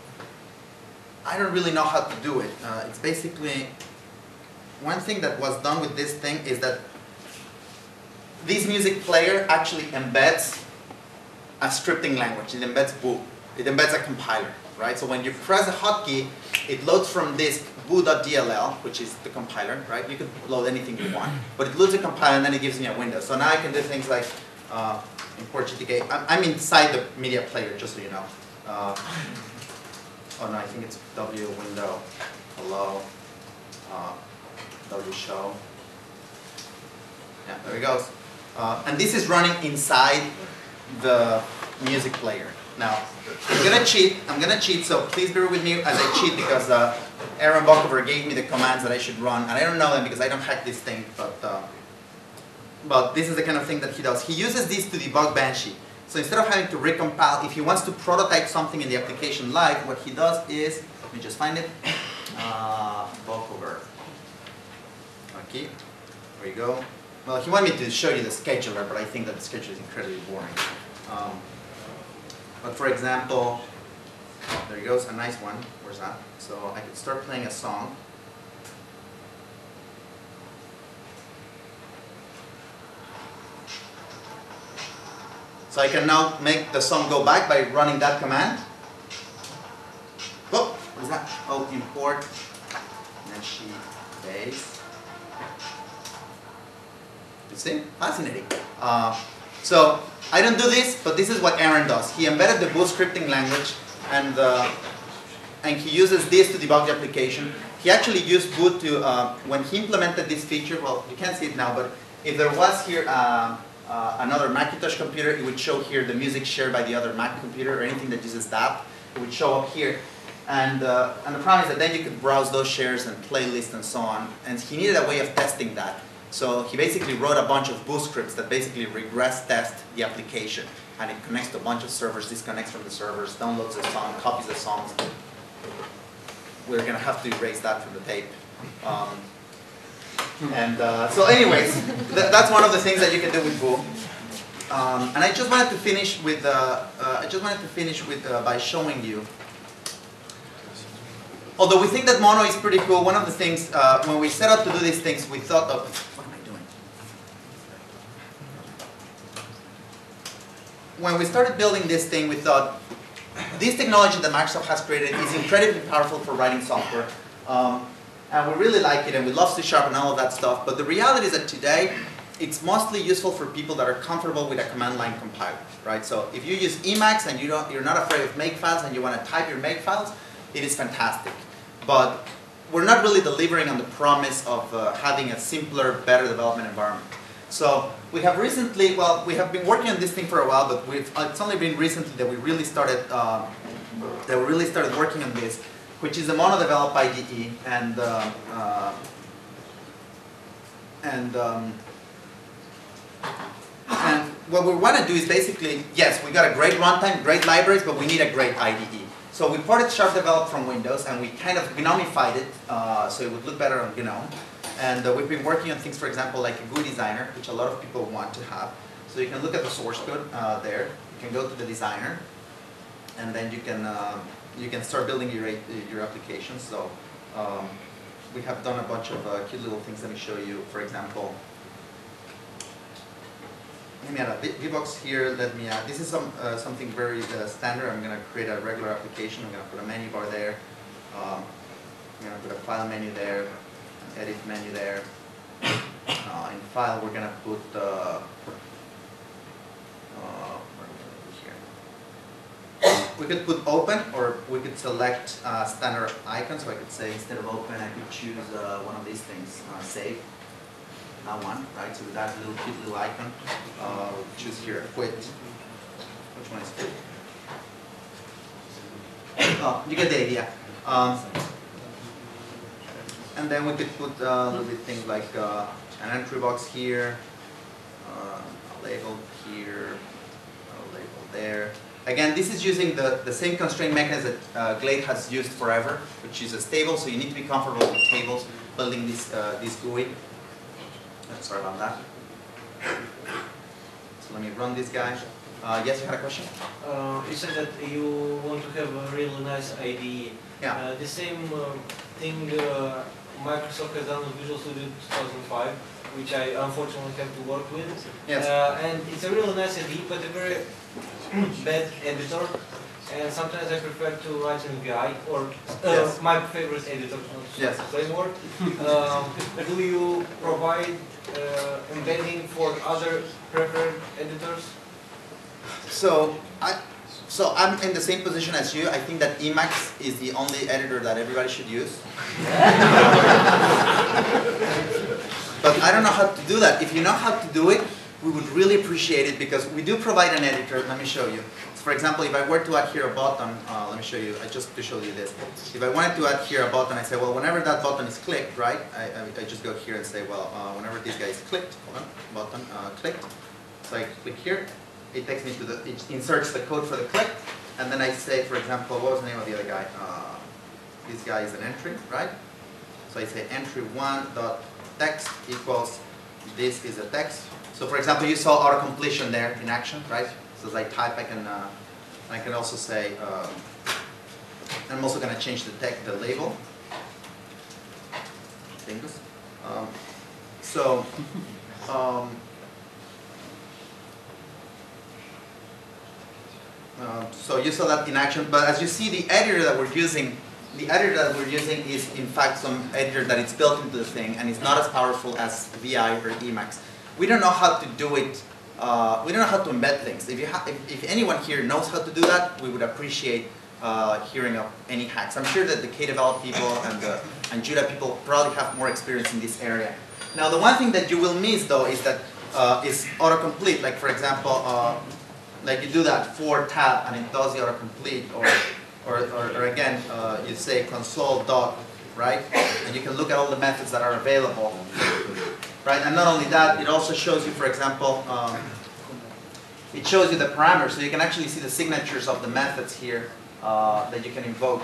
I don't really know how to do it. Uh, it's basically, one thing that was done with this thing is that this music player actually embeds a scripting language. It embeds Boo. It embeds a compiler, right? So when you press a hotkey, it loads from this boo.dll, which is the compiler, right? You can load anything you want, but it loads a compiler and then it gives me a window. So now I can do things like uh, import G T K. I'm, I'm inside the media player, just so you know. Uh, oh no, I think it's W window, hello, uh, W show. Yeah, there it goes. Uh, and this is running inside the music player. Now, I'm gonna cheat, I'm gonna cheat, so please bear with me as I cheat because uh, Aaron Bockover gave me the commands that I should run, and I don't know them because I don't hack this thing, but, uh, but this is the kind of thing that he does. He uses this to debug Banshee. So instead of having to recompile, if he wants to prototype something in the application live, what he does is, let me just find it, uh, Bockover. Okay, there you go. Well, he wanted me to show you the scheduler, but I think that the scheduler is incredibly boring. Um, But for example, there he goes, a nice one. Where's that? So I could start playing a song. So I can now make the song go back by running that command. Oh, what is that? Oh, import Banshee base. You see? Fascinating. Uh, so I don't do this, but this is what Aaron does. He embedded the Boo scripting language, and uh, and he uses this to debug the application. He actually used Boo to, uh, when he implemented this feature, well, you can't see it now, but if there was here uh, uh, another Macintosh computer, it would show here the music shared by the other Mac computer, or anything that uses D A P, it would show up here. And, uh, and the problem is that then you could browse those shares and playlists and so on, and he needed a way of testing that. So he basically wrote a bunch of boost scripts that basically regress test the application. And it connects to a bunch of servers, disconnects from the servers, downloads the song, copies the songs. We're going to have to erase that from the tape. Um, and uh, so anyways, th that's one of the things that you can do with Vue. Um, and I just wanted to finish with, uh, uh, I just wanted to finish with, uh, by showing you. Although we think that Mono is pretty cool, one of the things, uh, when we set out to do these things, we thought of, what am I doing? When we started building this thing, we thought, this technology that Microsoft has created is incredibly powerful for writing software. Um, and we really like it, and we love C Sharp and all of that stuff. But the reality is that today, it's mostly useful for people that are comfortable with a command line compiler, right? So if you use Emacs and you don't, you're not afraid of makefiles and you want to type your makefiles, it is fantastic. But we're not really delivering on the promise of uh, having a simpler, better development environment. So we have recently, well, we have been working on this thing for a while, but we've, it's only been recently that we really started, uh, that we really started working on this, which is the Mono Develop I D E, and uh, uh, and um, and what we want to do is basically, yes, we got a great runtime, great libraries, but we need a great I D E. So we ported Sharp Develop from Windows, and we kind of gnomified it uh, so it would look better on GNOME. And uh, we've been working on things, for example, like a G U I designer, which a lot of people want to have. So you can look at the source code uh, there. You can go to the designer, and then you can uh, you can start building your your applications. So um, we have done a bunch of uh, cute little things. Let me show you. For example, let me add a VBox here. Let me add. This is some uh, something very uh, standard. I'm going to create a regular application. I'm going to put a menu bar there. Um, I'm going to put a file menu there. Edit menu there. Uh, in file, we're gonna put uh, uh, here. We could put open, or we could select uh, standard icon. So I could say instead of open, I could choose uh, one of these things. Uh, save. That one, right? So with that little cute little icon, uh, we'll choose here quit. Which one is quit? Oh, you get the idea. Um, And then we could put uh, a little bit things like uh, an entry box here, uh, a label here, a label there. Again, this is using the, the same constraint mechanism that uh, Glade has used forever, which is a table, so you need to be comfortable with tables, building this, uh, this G U I. Oh, sorry about that. So let me run this guy. Uh, yes, you had a question? Uh, you said that you want to have a really nice I D E. Yeah. Uh, the same uh, thing uh, Microsoft has done with Visual Studio two thousand five, which I unfortunately have to work with. Yes. Uh, and it's a really nice I D E, but a very bad editor. And sometimes I prefer to write in V I, or uh, Yes. my favorite editor, Yes. Framework. Um, do you provide uh, embedding for other preferred editors? So I, so I'm in the same position as you. I think that Emacs is the only editor that everybody should use. But I don't know how to do that. If you know how to do it, we would really appreciate it, because we do provide an editor. Let me show you. So for example, if I were to add here a button, uh, let me show you. I just to show you this. If I wanted to add here a button, I say, well, whenever that button is clicked, right? I, I, I just go here and say, well, uh, whenever this guy is clicked, hold on, button uh, clicked. So I click here. It takes me to the, it inserts the code for the click, and then I say, for example, what was the name of the other guy? Uh, this guy is an entry, right? So I say entry one dot text equals this is a text. So for example, you saw auto-completion there in action, right? So as I type, I can, uh, I can also say, um, I'm also going to change the text, the label. Things. Um, so. Um, Uh, so you saw that in action, but as you see, the editor that we're using, the editor that we're using is in fact some editor that is built into the thing, and it's not as powerful as V I or Emacs. We don't know how to do it. Uh, we don't know how to embed things. If you ha if, if anyone here knows how to do that, we would appreciate uh, hearing of any hacks. I'm sure that the Kdevelop people and the and Judah people probably have more experience in this area. Now, the one thing that you will miss though is that uh, is autocomplete. Like for example. Uh, Like you do that for tab and it does the autocomplete, or, or, or, or again, uh, you say console dot, right? And you can look at all the methods that are available. right? And not only that, it also shows you, for example, um, it shows you the parameters, so you can actually see the signatures of the methods here uh, that you can invoke.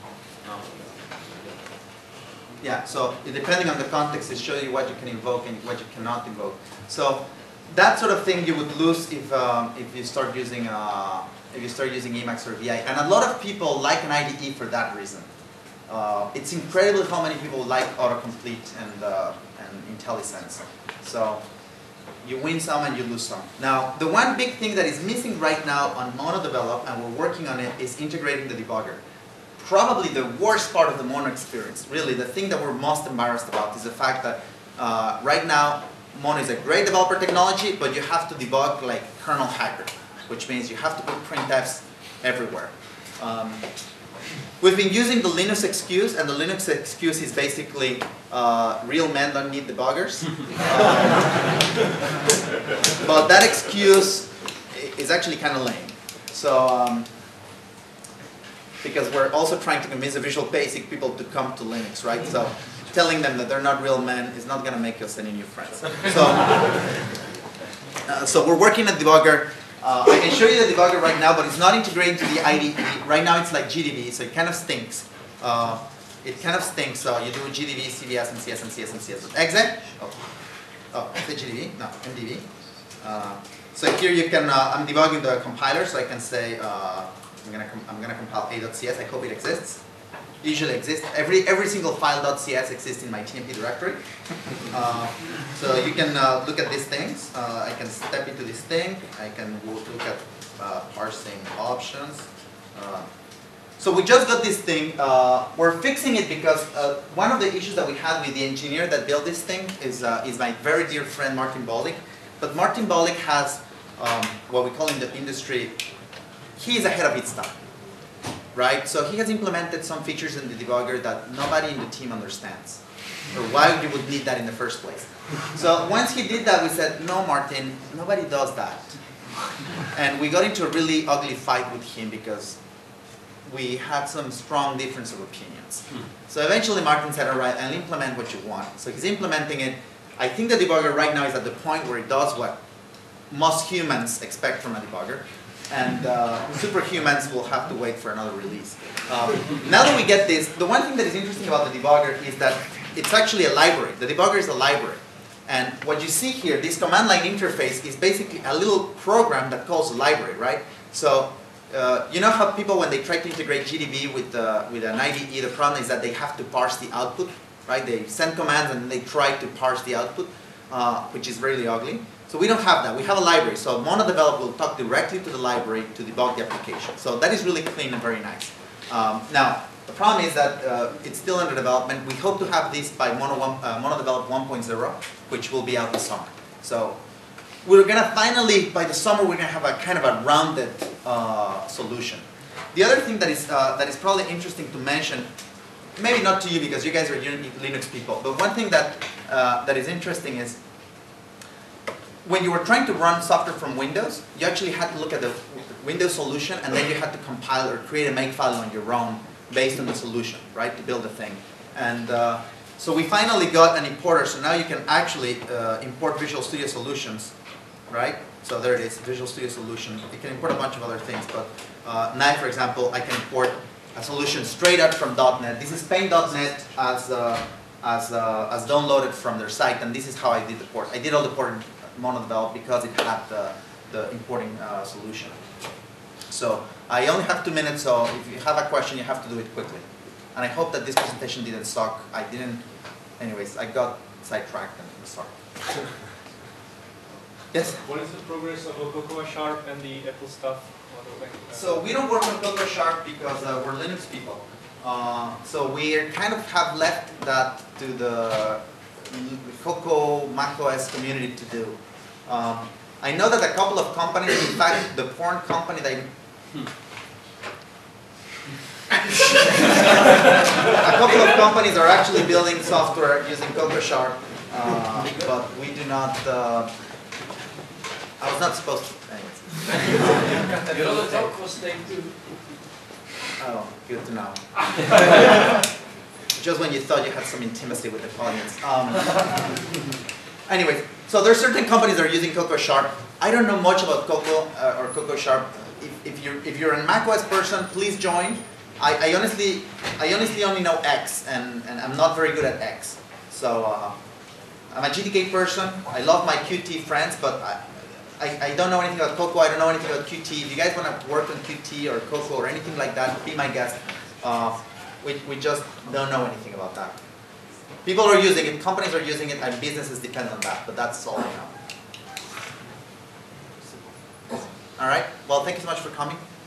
Yeah, so depending on the context, it shows you what you can invoke and what you cannot invoke. So that sort of thing you would lose if um, if you start using uh, if you start using Emacs or V I. And a lot of people like an I D E for that reason. Uh, it's incredible how many people like autocomplete and uh, and IntelliSense. So you win some and you lose some. Now, the one big thing that is missing right now on MonoDevelop, and we're working on it, is integrating the debugger. Probably the worst part of the Mono experience, really, the thing that we're most embarrassed about is the fact that uh, right now, Mono is a great developer technology, but you have to debug like kernel hacker, which means you have to put printfs everywhere. Um, we've been using the Linux excuse, and the Linux excuse is basically uh, real men don't need debuggers. um, but that excuse is actually kind of lame. So. Um, because we're also trying to convince the Visual Basic people to come to Linux, right? So telling them that they're not real men is not going to make us any new friends. So, uh, so we're working at debugger. Uh, I can show you the debugger right now, but it's not integrating to the I D E. Right now it's like G D B, so it kind of stinks. Uh, it kind of stinks, so you do G D B, C V S, and C S, and C S, and C S. Exe? Oh, oh is it G D B? No, M D B. Uh, so here you can, uh, I'm debugging the compiler, so I can say, uh, I'm gonna I'm gonna compile a.cs. I hope it exists. It usually exists. Every every single file.cs exists in my T M P directory. Uh, so you can uh, look at these things. Uh, I can step into this thing. I can look at uh, parsing options. Uh, so we just got this thing. Uh, we're fixing it because uh, one of the issues that we had with the engineer that built this thing is uh, is my very dear friend Martin Bolick. But Martin Bolick has um, what we call in the industry. He is ahead of its time, right? So he has implemented some features in the debugger that nobody in the team understands, or why you would need that in the first place. So once he did that, we said, no, Martin, nobody does that. And we got into a really ugly fight with him because we had some strong difference of opinions. So eventually Martin said, all right, I'll implement what you want. So he's implementing it. I think the debugger right now is at the point where it does what most humans expect from a debugger. And uh, superhumans will have to wait for another release. Um, now that we get this, the one thing that is interesting about the debugger is that it's actually a library. The debugger is a library. And what you see here, this command line interface is basically a little program that calls a library, right? So uh, you know how people, when they try to integrate G D B with, uh, with an I D E, the problem is that they have to parse the output, right? They send commands and they try to parse the output, uh, which is really ugly. So we don't have that. We have a library. So MonoDevelop will talk directly to the library to debug the application. So that is really clean and very nice. Um, now, the problem is that uh, it's still under development. We hope to have this by Mono one, uh, MonoDevelop one point oh, which will be out this summer. So we're going to finally, by the summer, we're going to have a kind of a rounded uh, solution. The other thing that is, uh, that is probably interesting to mention, maybe not to you because you guys are Linux people, but one thing that, uh, that is interesting is when you were trying to run software from Windows, you actually had to look at the Windows solution and then you had to compile or create a makefile on your own based on the solution, right, to build the thing. And uh, so we finally got an importer, so now you can actually uh, import Visual Studio Solutions, right? So there it is, Visual Studio Solution. You can import a bunch of other things, but uh, now, for example, I can import a solution straight out from dot net. This is paint dot net as, uh, as, uh, as downloaded from their site, and this is how I did the port. I did all the port MonoDevelop because it had the, the importing uh, solution. So I only have two minutes, so if you have a question, you have to do it quickly. And I hope that this presentation didn't suck. I didn't, anyways, I got sidetracked and sorry. Yes? What is the progress of Cocoa Sharp and the Apple stuff? So we don't work on Cocoa Sharp because uh, we're Linux people. Uh, so we kind of have left that to the Cocoa macOS community to do. Um, I know that a couple of companies, in fact, the porn company that a couple of companies are actually building software using Cocoa Sharp, uh, but we do not. Uh, I was not supposed to. Anyways. Your other talk was take two. Oh, good to know. Just when you thought you had some intimacy with the audience. Um, Anyways, so there's certain companies that are using Cocoa Sharp. I don't know much about Cocoa uh, or Cocoa Sharp. If, if you're if you're a macOS person, please join. I, I honestly I honestly only know X, and, and I'm not very good at X. So uh, I'm a G T K person. I love my Qt friends, but I, I, I don't know anything about Cocoa. I don't know anything about Qt. If you guys want to work on Qt or Cocoa or anything like that, be my guest. Uh, we we just don't know anything about that. People are using it, companies are using it, and businesses depend on that, but that's all I know. All right, well, thank you so much for coming.